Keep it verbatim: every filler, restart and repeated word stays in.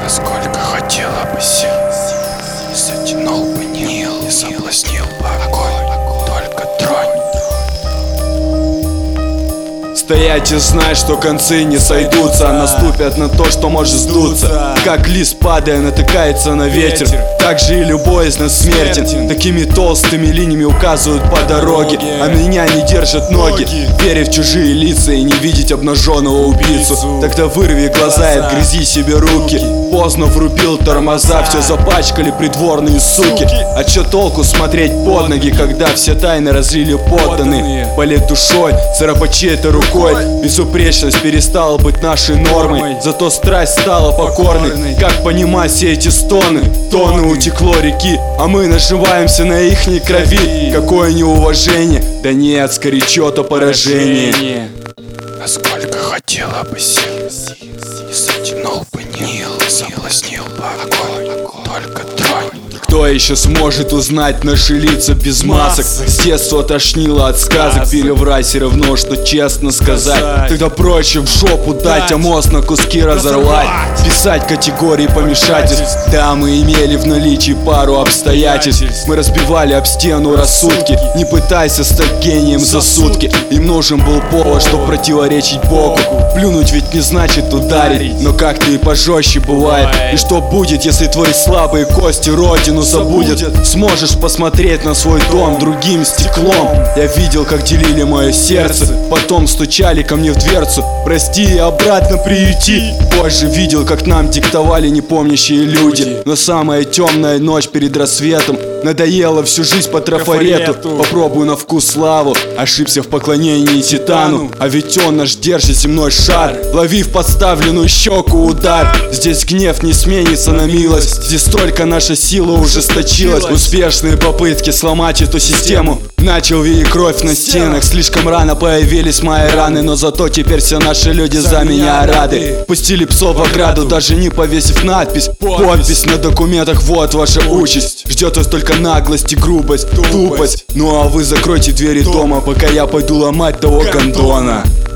Насколько хотела бы сердце, не затянул бы Нил, не соблазнил бы огонь, только тронь. Стоять и знать, что концы не сойдутся, наступят на то, что может сдуться. Как лист, падая, натыкается на ветер, так же и любой из нас смертен. Такими толстыми линиями указывают по дороге, а меня не держат ноги, веря в чужие лица и не видеть обнаженного убийцу. Тогда вырви глаза и отгрызи себе руки. Поздно врубил тормоза, все запачкали придворные суки. А чё толку смотреть под ноги, когда все тайны разлили подданные? Болеть душой, царапать чьей-то рукой. Безупречность перестала быть нашей нормой, зато страсть стала покорной. Как понимать все эти стоны? Тонны утекло реки, а мы наживаемся на ихней крови. Какое неуважение, да нет, скорее чьё-то поражение. Насколько хотела бы сердце, не затянул бы Нил, не соблазнил бы огонь, только тронь. Кто еще сможет узнать наши лица без масок? С детства тошнило от сказок, переврать все равно, что честно сказать. Тогда проще в жопу дать, а мозг на куски разорвать. Писать категории помешательств. Да, мы имели в наличии пару обстоятельств. Мы разбивали об стену рассудки. Не пытайся стать гением за сутки. Им нужен был повод, чтобы противоречить Богу. Плюнуть ведь не значит ударить, но как-то и пожестче бывает. И что будет, если твои слабые кости родину забудет? Сможешь посмотреть на свой дом другим стеклом. Я видел, как делили мое сердце, потом стучали ко мне в дверцу. Прости и обратно приюти. Позже видел, как нам диктовали непомнящие люди. Но самая темная ночь перед рассветом надоело всю жизнь по трафарету. Попробую на вкус славу, ошибся в поклонении титану. А ведь он наш держит земной шар, лови в подставленную щеку удар. Здесь гнев не сменится на милость, здесь только наша сила ужесточилась. Успешные попытки сломать эту систему начал видеть кровь на стенах. Слишком рано появились мои раны, но зато теперь все наши люди за меня рады. Пустили псов в ограду, даже не повесив надпись. Подпись на документах, вот ваша участь. Ждет вас только наглость и грубость, тупость. Ну а вы закройте двери дома, пока я пойду ломать того гондона.